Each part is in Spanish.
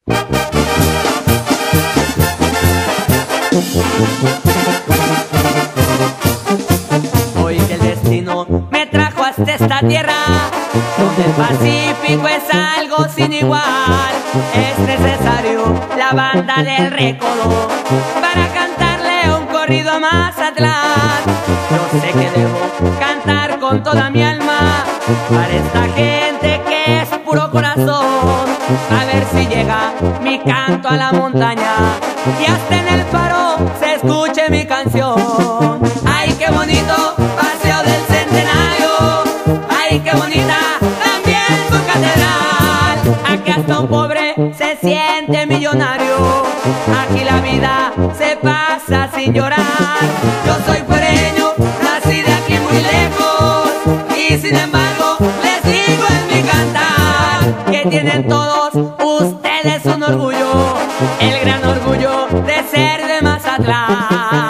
Hoy que el destino me trajo hasta esta tierra, donde el Pacífico es algo sin igual. Es necesario la banda del Recodo para cantarle un corrido a Mazatlán. Yo sé que debo cantar con toda mi alma para esta gente que es puro corazón. A ver si llega mi canto a la montaña y hasta en el faro se escuche mi canción. Ay, qué bonito paseo del Centenario, ay, qué bonita también su catedral. Aquí hasta un pobre se siente millonario, aquí la vida se pasa sin llorar. Yo soy fuereño, nací de aquí muy lejos, y sin embargo les digo en mi cantar que tienen todos ustedes un orgullo, el gran orgullo de ser de Mazatlán.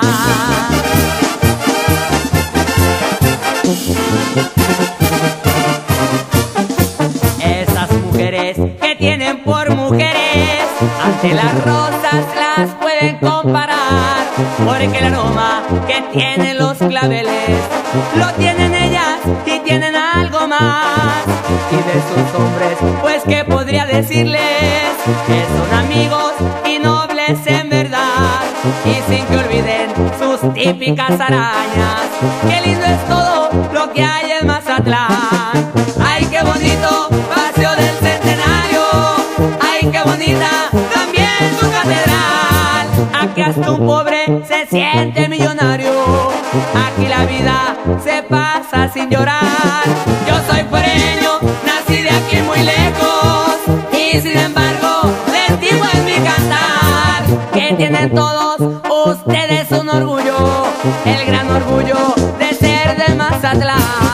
Esas mujeres que tienen por mujeres, ante las rosas las pueden comparar, porque el aroma que tienen los claveles lo tienen ellas y tienen algo más. Y de sus hombres, pues qué podría decirles, que son amigos y nobles en verdad, y sin que olviden sus típicas arañas. Qué lindo es todo lo que hay en Mazatlán. Ay, qué bonito paseo del Centenario, ay, qué bonita también su catedral. Aquí hasta un pobre se siente millonario, aquí la vida se pasa sin llorar. Yo soy fuereño, nací de aquí muy lejos, y sin embargo les digo en mi cantar que tienen todos ustedes un orgullo, el gran orgullo de ser de Mazatlán.